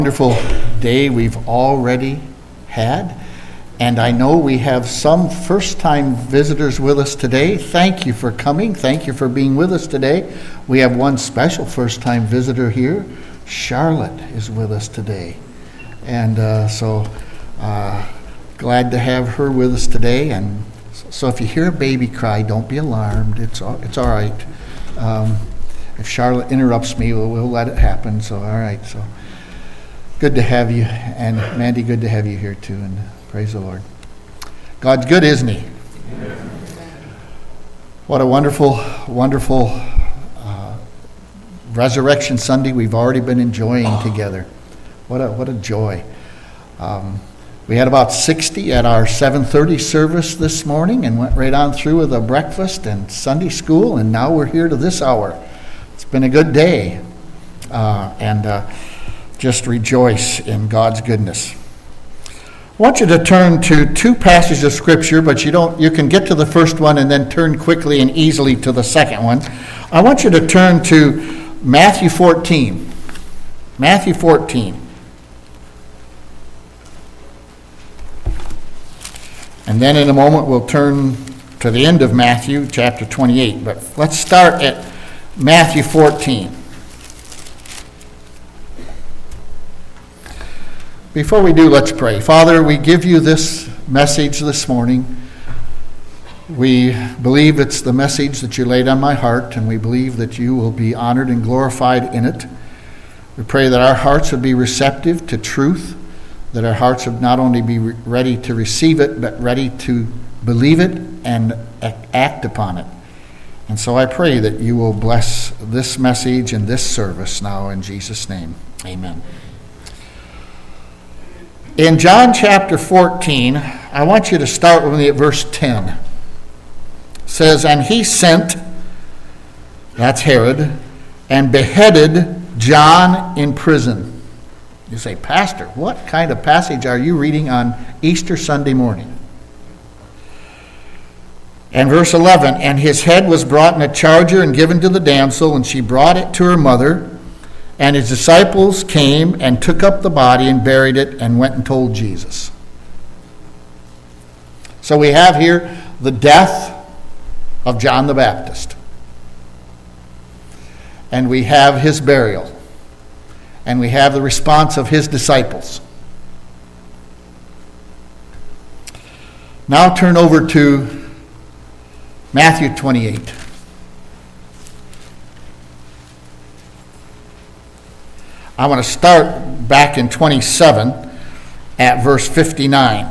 Wonderful day we've already had, and I know we have some first-time visitors with us today. Thank you for coming. Thank you for being with us today. We have one special first-time visitor here. Charlotte is with us today, and so glad to have her with us today. And so if you hear a baby cry, don't be alarmed. It's all right. If Charlotte interrupts me, we'll let it happen. So all right. So. Good to have you, and Mandy, good to have you here too, and praise the Lord. God's good, isn't He? Amen. What a wonderful, wonderful Resurrection Sunday we've already been enjoying together. What a joy. We had about 60 at our 7:30 service this morning and went right on through with a breakfast and Sunday school, and now we're here to this hour. It's been a good day, just rejoice in God's goodness. I want you to turn to two passages of Scripture, but you can get to the first one and then turn quickly and easily to the second one. I want you to turn to Matthew 14. Matthew 14. And then in a moment we'll turn to the end of Matthew chapter 28. But let's start at Matthew 14. Before we do, let's pray. Father, we give you this message this morning. We believe it's the message that you laid on my heart, and we believe that you will be honored and glorified in it. We pray that our hearts would be receptive to truth, that our hearts would not only be ready to receive it, but ready to believe it and act upon it. And so I pray that you will bless this message and this service now in Jesus' name. Amen. In John chapter 14, I want you to start with me at verse 10. It says, "And he sent," that's Herod, "and beheaded John in prison." You say, "Pastor, what kind of passage are you reading on Easter Sunday morning?" And verse 11, "And his head was brought in a charger and given to the damsel, and she brought it to her mother. And his disciples came and took up the body and buried it and went and told Jesus." So we have here the death of John the Baptist. And we have his burial. And we have the response of his disciples. Now turn over to Matthew 28. I want to start back in 27 at verse 59.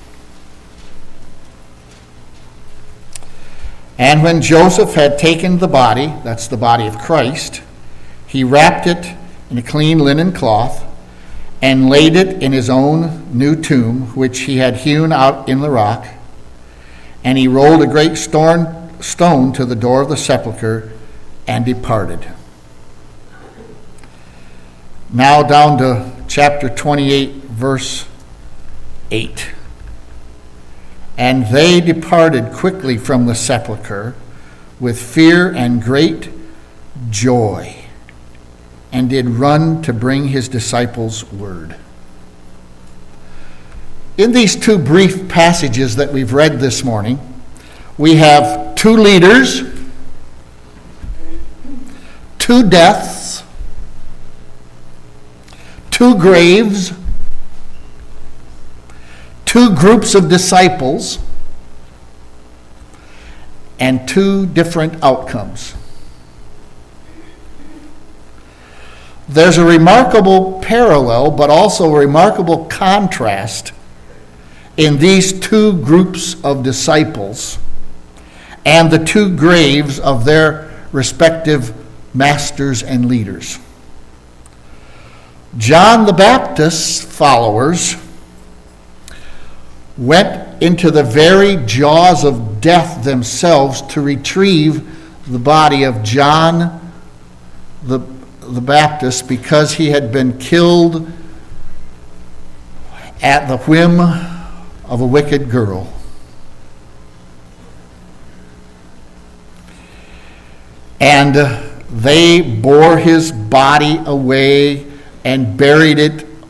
"And when Joseph had taken the body," that's the body of Christ, "he wrapped it in a clean linen cloth and laid it in his own new tomb, which he had hewn out in the rock. And he rolled a great stone to the door of the sepulchre and departed." Now down to chapter 28, verse 8. "And they departed quickly from the sepulchre with fear and great joy, and did run to bring his disciples word." In these two brief passages that we've read this morning, we have two leaders, two deaths, two graves, two groups of disciples, and two different outcomes. There's a remarkable parallel, but also a remarkable contrast in these two groups of disciples and the two graves of their respective masters and leaders. John the Baptist's followers went into the very jaws of death themselves to retrieve the body of John the Baptist, because he had been killed at the whim of a wicked girl. And they bore his body away and buried it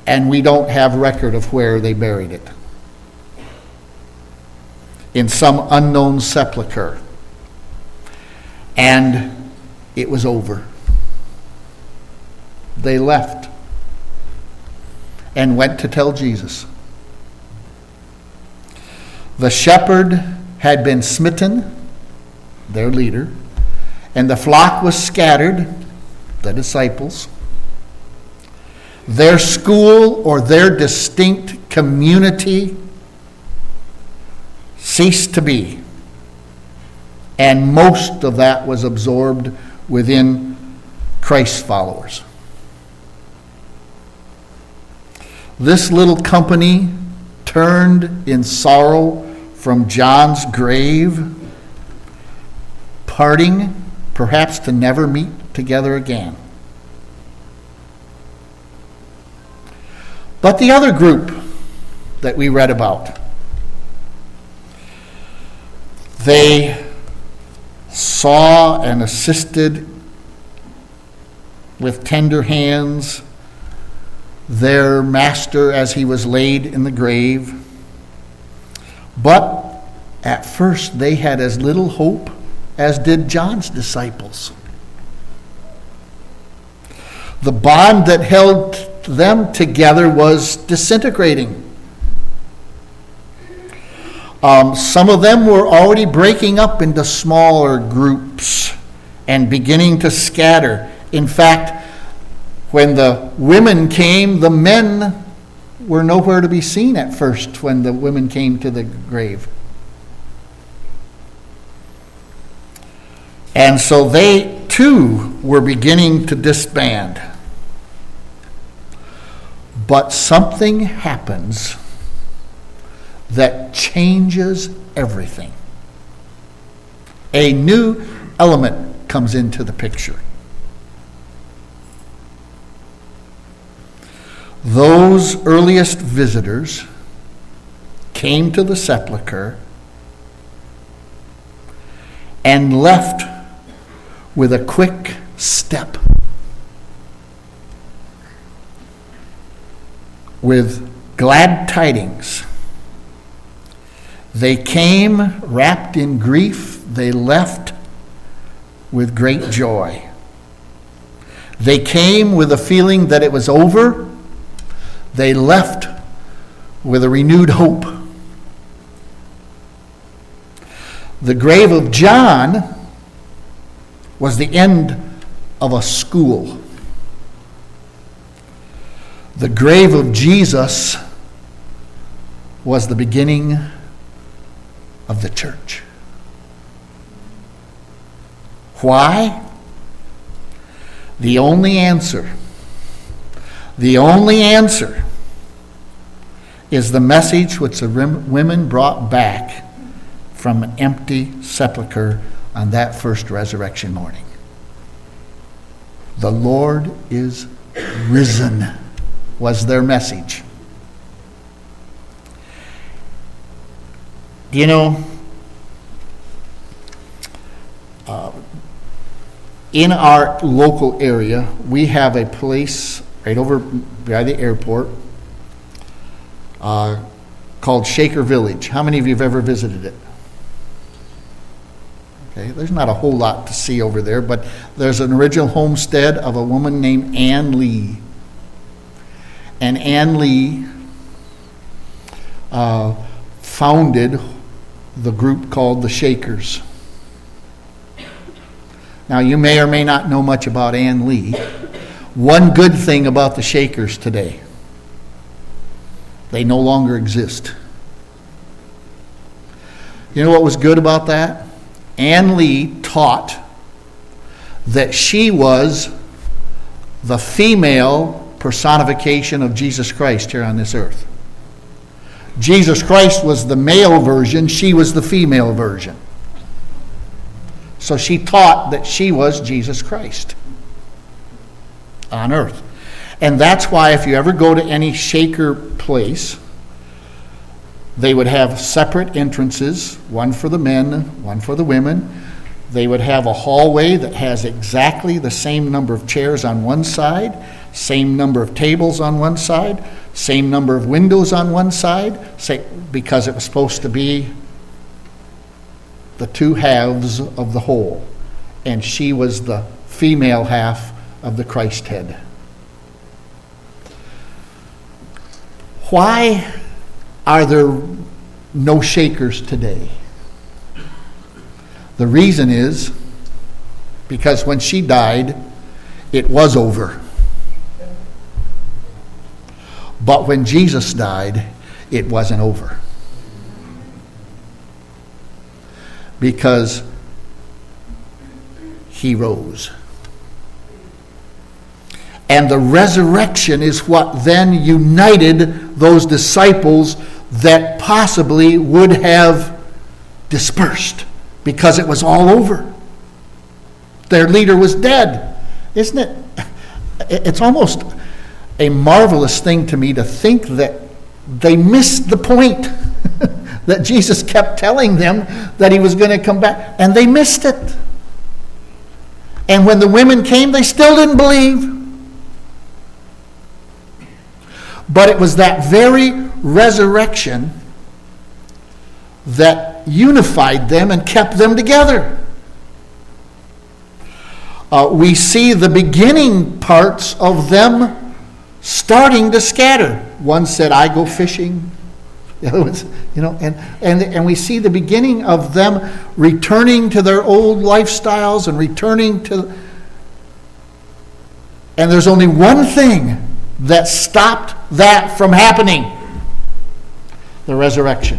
and we don't have record of where they buried it. In some unknown sepulcher. And it was over. They left and went to tell Jesus. The shepherd had been smitten, their leader, and the flock was scattered, the disciples. Their school or their distinct community ceased to be. And most of that was absorbed within Christ's followers. This little company turned in sorrow from John's grave, parting, perhaps to never meet together again. But the other group that we read about, they saw and assisted with tender hands their master as he was laid in the grave. But at first they had as little hope as did John's disciples. The bond that held them together was disintegrating. Some of them were already breaking up into smaller groups and beginning to scatter. In fact, when the women came, the men were nowhere to be seen at first when the women came to the grave. And so they too were beginning to disband. But something happens that changes everything. A new element comes into the picture. Those earliest visitors came to the sepulcher and left with a quick step, with glad tidings. They came wrapped in grief. They left with great joy. They came with a feeling that it was over. They left with a renewed hope. The grave of John was the end of a school. The grave of Jesus was the beginning of the church. Why? The only answer is the message which the women brought back from an empty sepulcher on that first resurrection morning. The Lord is risen, was their message. You know, in our local area, we have a place right over by the airport called Shaker Village. How many of you have ever visited it? Okay, there's not a whole lot to see over there, but there's an original homestead of a woman named Ann Lee. And Ann Lee founded the group called the Shakers. Now, you may or may not know much about Ann Lee. One good thing about the Shakers today, they no longer exist. You know what was good about that? Ann Lee taught that she was the female personification of Jesus Christ here on this earth. Jesus Christ was the male version, she was the female version. So she taught that she was Jesus Christ on earth. And that's why if you ever go to any Shaker place, they would have separate entrances, one for the men, one for the women. They would have a hallway that has exactly the same number of chairs on one side, same number of tables on one side, same number of windows on one side, because it was supposed to be the two halves of the whole. And she was the female half of the Christ head. Why are there no shakers today? The reason is because when she died, it was over. But when Jesus died, it wasn't over. Because he rose. And the resurrection is what then united those disciples that possibly would have dispersed because it was all over. Their leader was dead. Isn't it? It's almost a marvelous thing to me to think that they missed the point that Jesus kept telling them that he was going to come back, and they missed it. And when the women came, they still didn't believe. But it was that very resurrection that unified them and kept them together. We see the beginning parts of them starting to scatter. One said, "I go fishing." The other ones, and we see the beginning of them returning to their old lifestyles and returning to. And there's only one thing that stopped that from happening: the resurrection.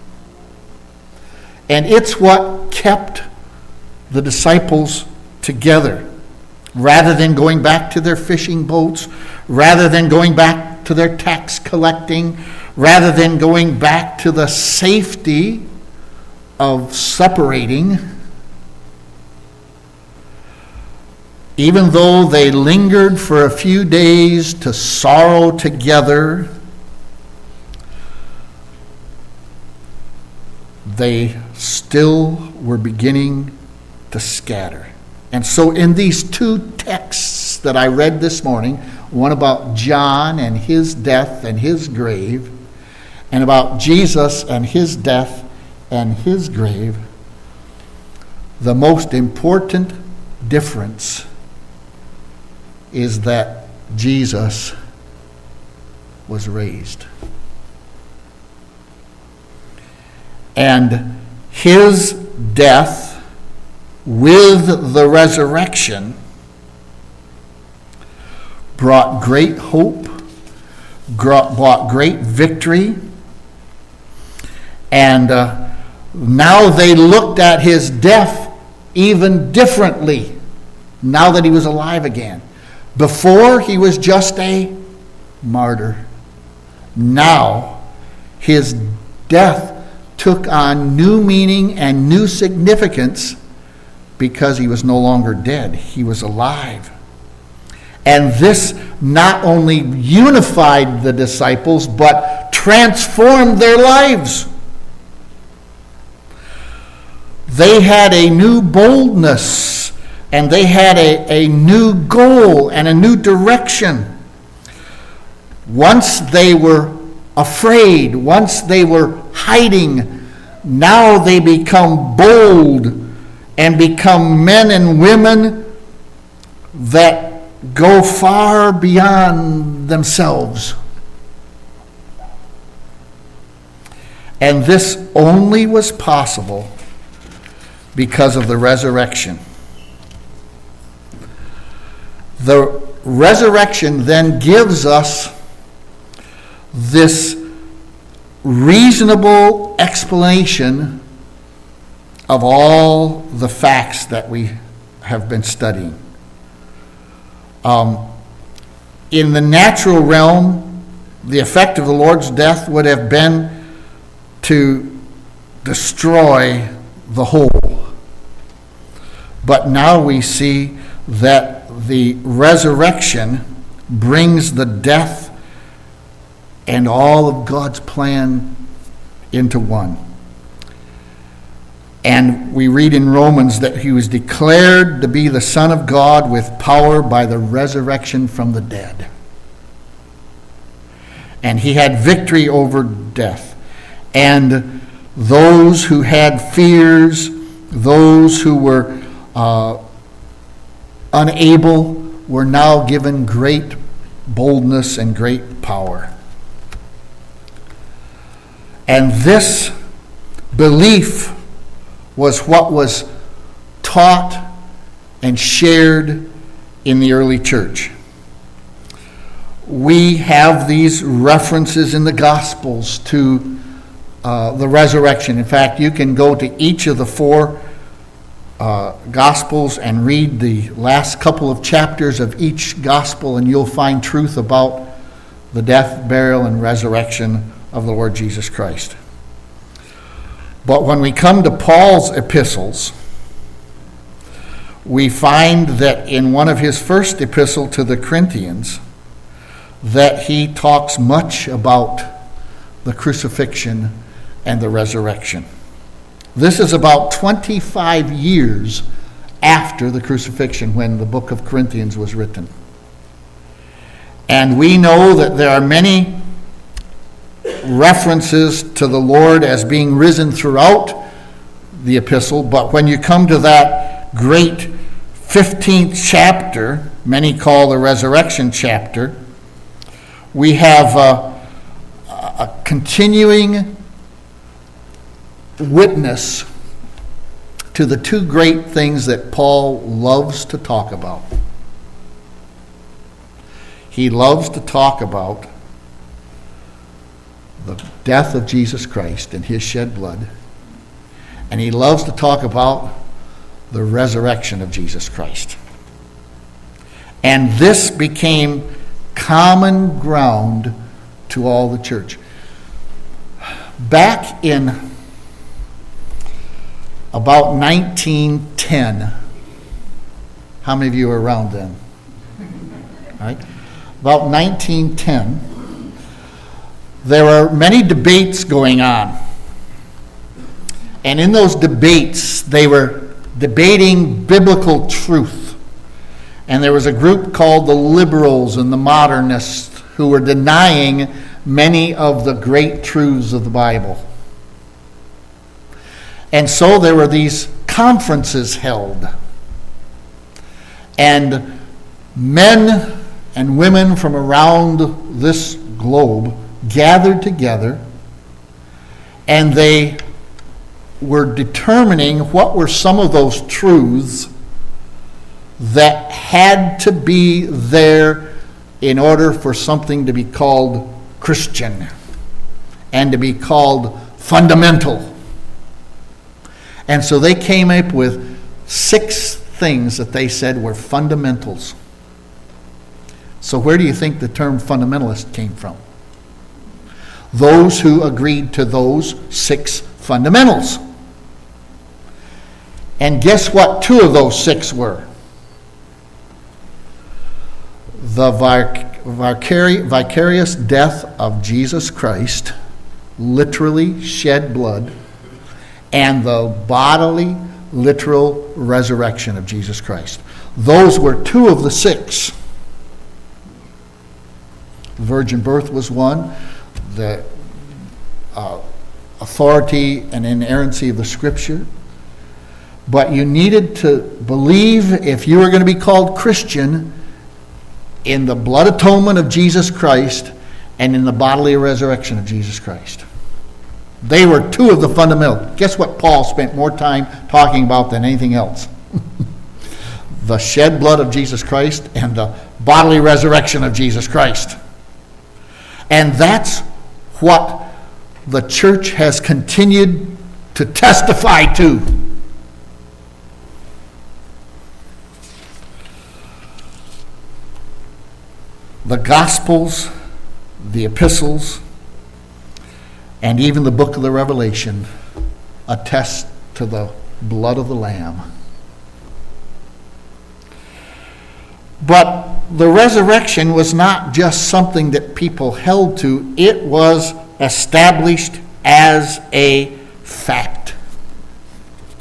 And it's what kept the disciples together. Rather than going back to their fishing boats, rather than going back to their tax collecting, rather than going back to the safety of separating, even though they lingered for a few days to sorrow together, they still were beginning to scatter. And so in these two texts that I read this morning, one about John and his death and his grave, and about Jesus and his death and his grave, the most important difference is that Jesus was raised. And his death with the resurrection brought great hope, brought great victory, and now they looked at his death even differently now that he was alive again. Before, he was just a martyr. Now, his death took on new meaning and new significance because he was no longer dead. He was alive. And this not only unified the disciples, but transformed their lives. They had a new boldness, and they had a new goal and a new direction. Once they were afraid, once they were hiding, now they become bold and become men and women that go far beyond themselves. And this only was possible because of the resurrection. The resurrection then gives us this reasonable explanation of all the facts that we have been studying. In the natural realm, the effect of the Lord's death would have been to destroy the whole. But now we see that the resurrection brings the death and all of God's plan into one. And we read in Romans that he was declared to be the Son of God with power by the resurrection from the dead. And he had victory over death. And those who had fears, those who were unable, were now given great boldness and great power. And this belief was what was taught and shared in the early church. We have these references in the Gospels to the resurrection. In fact, you can go to each of the four Gospels and read the last couple of chapters of each Gospel, and you'll find truth about the death, burial, and resurrection of the Lord Jesus Christ. But when we come to Paul's epistles, we find that in one of his first epistle to the Corinthians, that he talks much about the crucifixion and the resurrection. This is about 25 years after the crucifixion when the book of Corinthians was written. And we know that there are many references to the Lord as being risen throughout the epistle, but when you come to that great 15th chapter, many call the resurrection chapter, we have a continuing witness to the two great things that Paul loves to talk about. He loves to talk about the death of Jesus Christ and his shed blood, and he loves to talk about the resurrection of Jesus Christ. And this became common ground to all the church. Back in about 1910, how many of you were around then? All right. About 1910, there were many debates going on. And in those debates, they were debating biblical truth. And there was a group called the liberals and the modernists who were denying many of the great truths of the Bible. And so there were these conferences held. And men and women from around this globe gathered together, and they were determining what were some of those truths that had to be there in order for something to be called Christian and to be called fundamental. And so they came up with 6 things that they said were fundamentals. So where do you think the term fundamentalist came from? Those who agreed to those 6 fundamentals. And guess what 2 of those 6 were? The vicarious death of Jesus Christ, literally shed blood, and the bodily, literal resurrection of Jesus Christ. Those were 2 of the 6. The virgin birth was one. The authority and inerrancy of the Scripture. But you needed to believe, if you were going to be called Christian, in the blood atonement of Jesus Christ and in the bodily resurrection of Jesus Christ. They were 2 of the fundamentals. Guess what Paul spent more time talking about than anything else? The shed blood of Jesus Christ and the bodily resurrection of Jesus Christ. And that's what the church has continued to testify to. The Gospels, the epistles, and even the book of the Revelation attest to the blood of the Lamb. But the resurrection was not just something that people held to, it was established as a fact.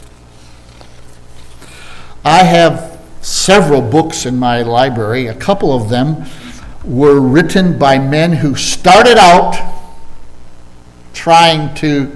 I have several books in my library. A couple of them were written by men who started out trying to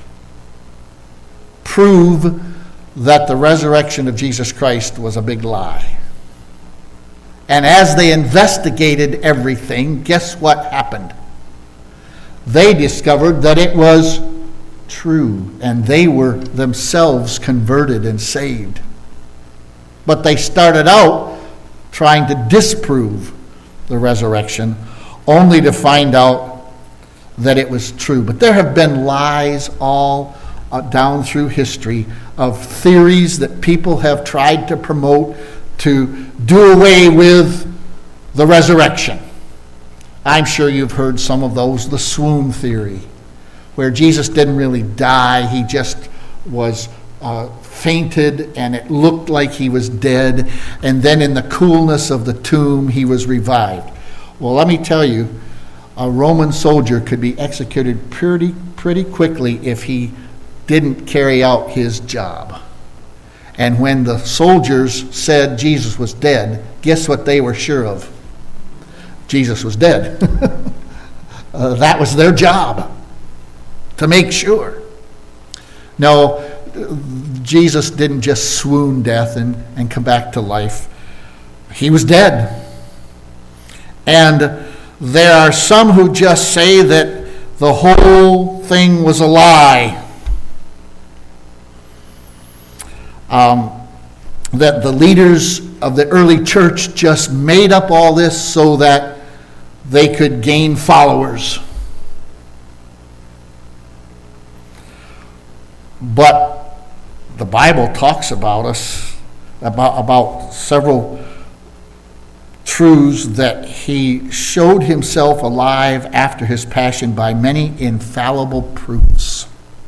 prove that the resurrection of Jesus Christ was a big lie. And as they investigated everything, guess what happened? They discovered that it was true, and they were themselves converted and saved. But they started out trying to disprove the resurrection, only to find out that it was true. But there have been lies all down through history of theories that people have tried to promote to do away with the resurrection. I'm sure you've heard some of those. The swoon theory, where Jesus didn't really die, he just was fainted and it looked like he was dead, and then in the coolness of the tomb he was revived. Well, let me tell you, a Roman soldier could be executed pretty quickly if he didn't carry out his job. And when the soldiers said Jesus was dead, guess what they were sure of? Jesus was dead. That was their job, to make sure. No, Jesus didn't just swoon death and come back to life. He was dead. And there are some who just say that the whole thing was a lie. That the leaders of the early church just made up all this so that they could gain followers. But the Bible talks about us, about several truths, that he showed himself alive after his passion by many infallible proofs.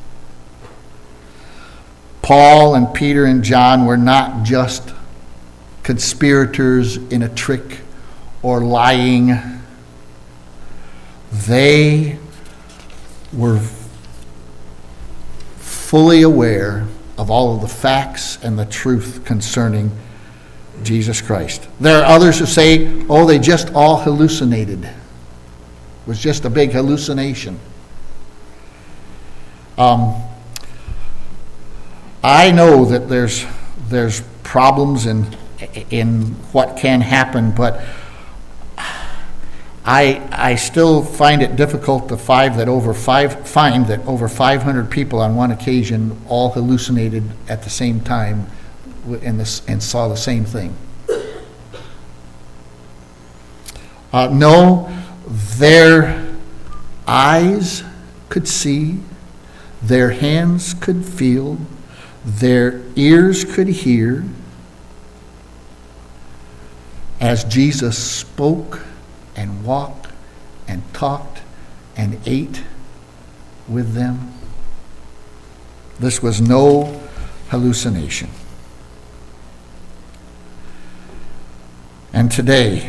Paul and Peter and John were not just conspirators in a trick or lying. They were fully aware of all of the facts and the truth concerning Jesus Christ. There are others who say, oh, they just all hallucinated. It was just a big hallucination. I know that there's problems in what can happen, but I still find it difficult to find that over 500 people on one occasion all hallucinated at the same time and saw the same thing. No, their eyes could see, their hands could feel, their ears could hear as Jesus spoke and walked and talked and ate with them. This was no hallucination. And today,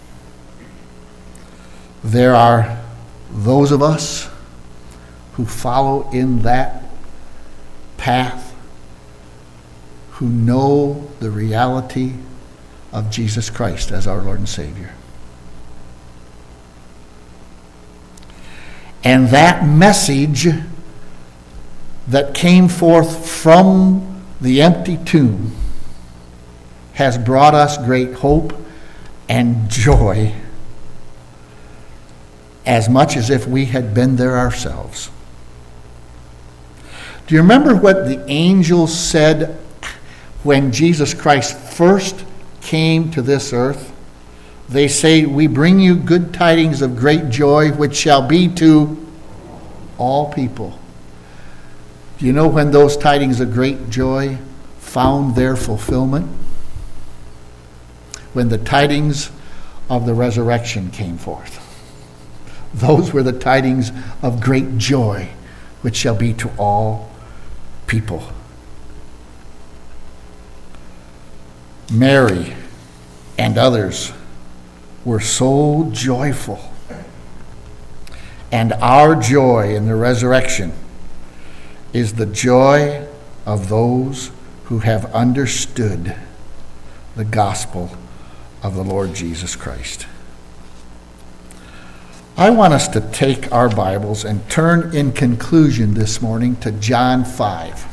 there are those of us who follow in that path, who know the reality of Jesus Christ as our Lord and Savior. And that message that came forth from the empty tomb has brought us great hope and joy, as much as if we had been there ourselves. Do you remember what the angels said when Jesus Christ first came to this earth? They say, we bring you good tidings of great joy, which shall be to all people. Do you know when those tidings of great joy found their fulfillment? When the tidings of the resurrection came forth. Those were the tidings of great joy, which shall be to all people. Mary and others were so joyful. And our joy in the resurrection is the joy of those who have understood the gospel of the Lord Jesus Christ. I want us to take our Bibles and turn in conclusion this morning to John 5.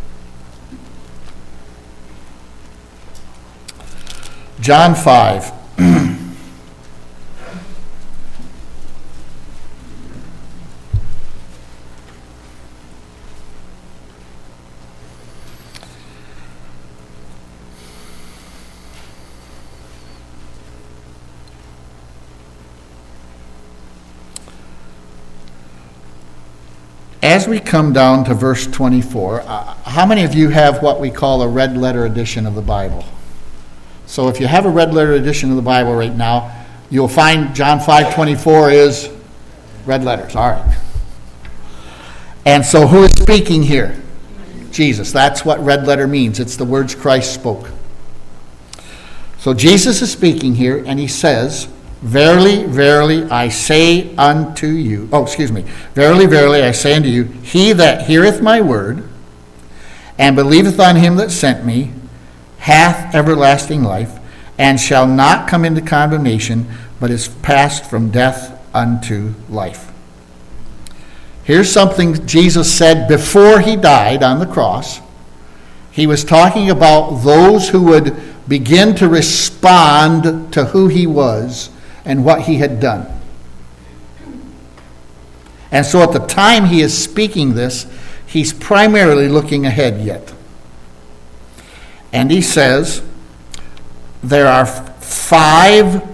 John 5. As we come down to verse 24, how many of you have what we call a red letter edition of the Bible? So if you have a red letter edition of the Bible right now, you'll find John 5:24 is red letters. All right. And so who is speaking here? Jesus. That's what red letter means. It's the words Christ spoke. So Jesus is speaking here, and he says, Verily, verily, I say unto you, Verily, verily, I say unto you, he that heareth my word, and believeth on him that sent me, hath everlasting life, and shall not come into condemnation, but is passed from death unto life. Here's something Jesus said before he died on the cross. He was talking about those who would begin to respond to who he was and what he had done. And so at the time he is speaking this, he's primarily looking ahead yet. And he says, there are 5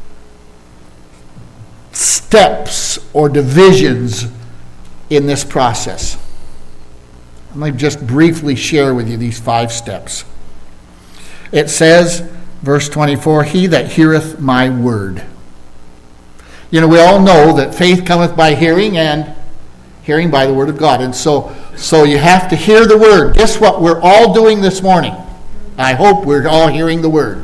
steps or divisions in this process. Let me just briefly share with you these 5 steps. It says, verse 24, he that heareth my word. You know, we all know that faith cometh by hearing, and hearing by the word of God. And so you have to hear the word. Guess what we're all doing this morning? I hope we're all hearing the word.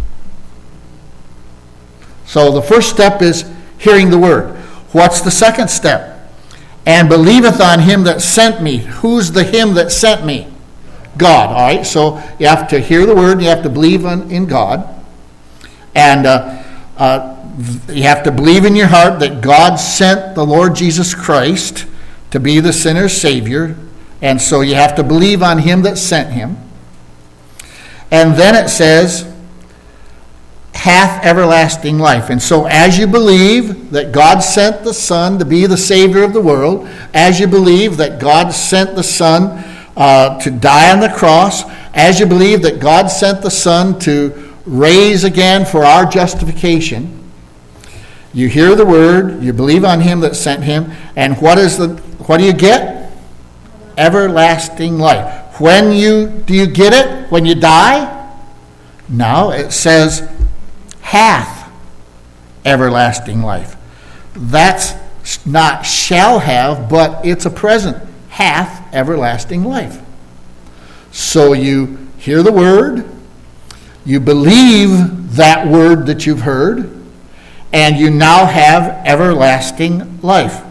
So the first step is hearing the word. What's the second step? And believeth on him that sent me. Who's the him that sent me? God. All right, so you have to hear the word, and you have to believe in God. And you have to believe in your heart that God sent the Lord Jesus Christ to be the sinner's Savior. And so you have to believe on him that sent him. And then it says, hath everlasting life. And so as you believe that God sent the Son to be the Savior of the world, as you believe that God sent the Son to die on the cross, as you believe that God sent the Son to raise again for our justification, you hear the word, you believe on him that sent him, and what do you get? Everlasting life. Do you get it? When you die? No, it says hath everlasting life. That's not shall have, but it's a present. Hath everlasting life. So you hear the word, you believe that word that you've heard, and you now have everlasting life.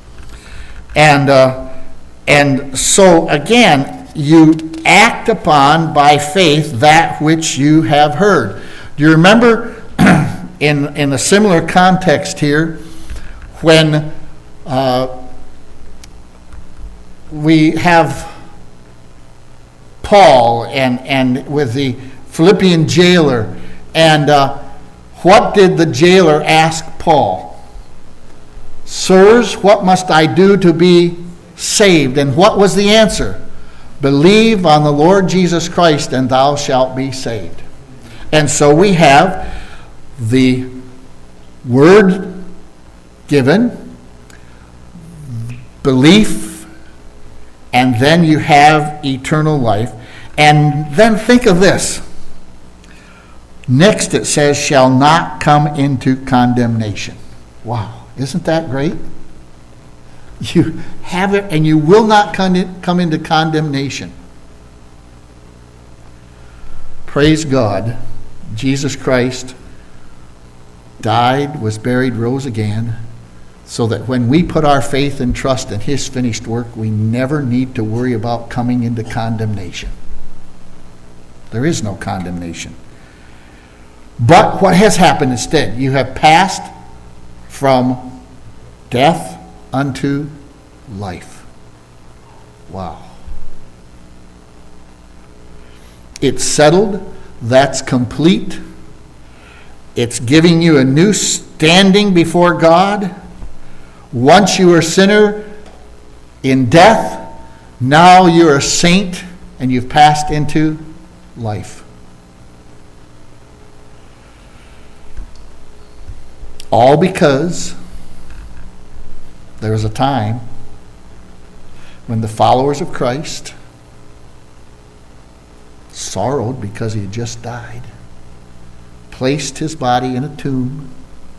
And so again, you act upon by faith that which you have heard. Do you remember in a similar context here when we have Paul and with the Philippian jailer, and what did the jailer ask Paul? Sirs, what must I do to be saved? And what was the answer? Believe on the Lord Jesus Christ and thou shalt be saved. And so we have the word given, belief, and then you have eternal life. And then think of this. Next it says, shall not come into condemnation. Wow, isn't that great? You have it, and you will not come into condemnation. Praise God. Jesus Christ died, was buried, rose again, so that when we put our faith and trust in his finished work, we never need to worry about coming into condemnation. There is no condemnation. But what has happened instead? You have passed from death unto life. Wow. It's settled. That's complete. It's giving you a new standing before God. Once you were a sinner in death, now you're a saint and you've passed into life. All because there was a time when the followers of Christ sorrowed because he had just died, placed his body in a tomb,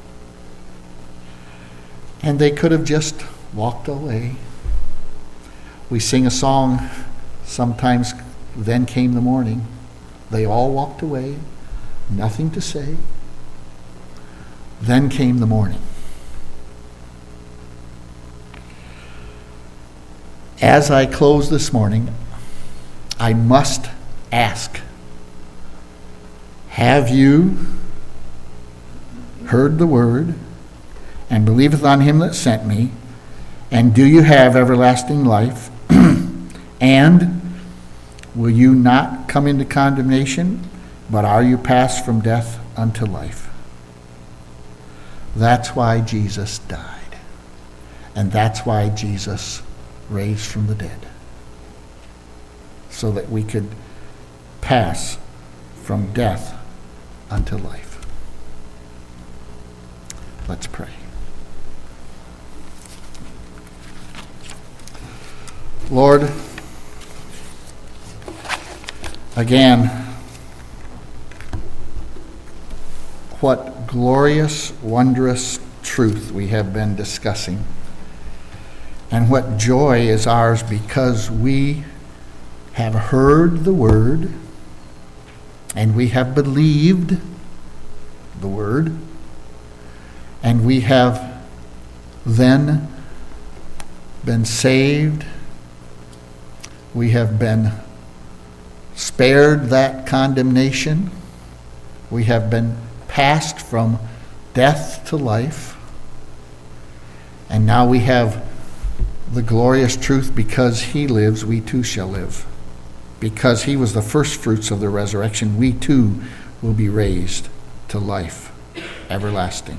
and they could have just walked away. We sing a song sometimes, "Then came the morning." They all walked away, nothing to say. Then came the morning. As I close this morning, I must ask, have you heard the word and believeth on him that sent me? And do you have everlasting life? And will you not come into condemnation, but are you passed from death unto life? That's why Jesus died. And that's why Jesus raised from the dead. So that we could pass from death unto life. Let's pray. Lord, again, what glorious, wondrous truth we have been discussing. And what joy is ours because we have heard the word and we have believed the word and we have then been saved. We have been spared that condemnation. We have been passed from death to life. And now we have the glorious truth, because he lives, we too shall live. Because he was the first fruits of the resurrection, we too will be raised to life everlasting.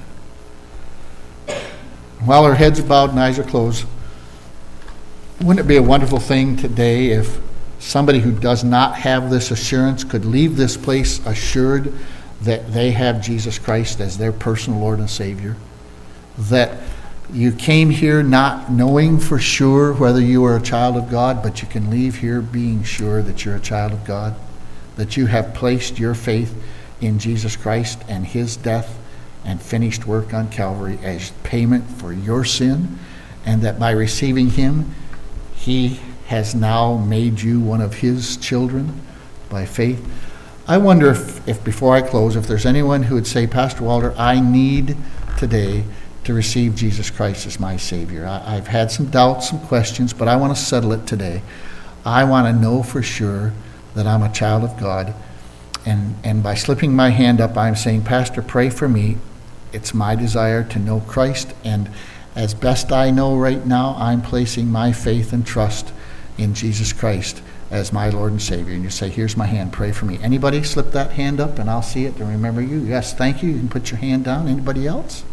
While our heads are bowed and eyes are closed, wouldn't it be a wonderful thing today if somebody who does not have this assurance could leave this place assured that they have Jesus Christ as their personal Lord and Savior? That you came here not knowing for sure whether you are a child of God, but you can leave here being sure that you're a child of God, that you have placed your faith in Jesus Christ and his death and finished work on Calvary as payment for your sin, and that by receiving him, he has now made you one of his children by faith. I wonder if before I close, if there's anyone who would say, Pastor Walter, I need today to receive Jesus Christ as my Savior. I've had some doubts, some questions, but I want to settle it today. I want to know for sure that I'm a child of God. And by slipping my hand up, I'm saying, Pastor, pray for me. It's my desire to know Christ. And as best I know right now, I'm placing my faith and trust in Jesus Christ as my Lord and Savior. And you say, here's my hand, pray for me. Anybody slip that hand up and I'll see it and remember you? Yes, thank you. You can put your hand down. Anybody else?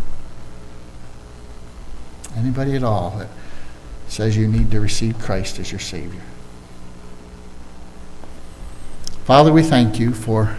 Anybody at all that says you need to receive Christ as your Savior? Father, we thank you for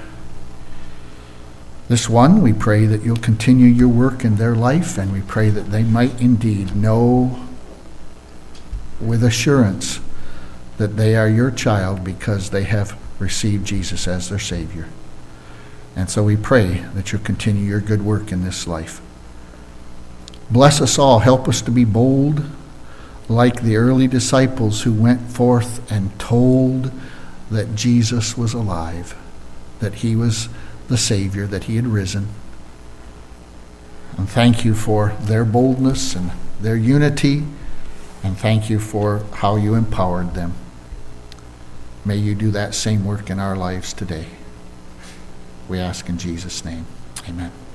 this one. We pray that you'll continue your work in their life, and we pray that they might indeed know with assurance that they are your child because they have received Jesus as their Savior. And so we pray that you'll continue your good work in this life. Bless us all. Help us to be bold like the early disciples who went forth and told that Jesus was alive, that he was the Savior, that he had risen. And thank you for their boldness and their unity, and thank you for how you empowered them. May you do that same work in our lives today. We ask in Jesus' name. Amen.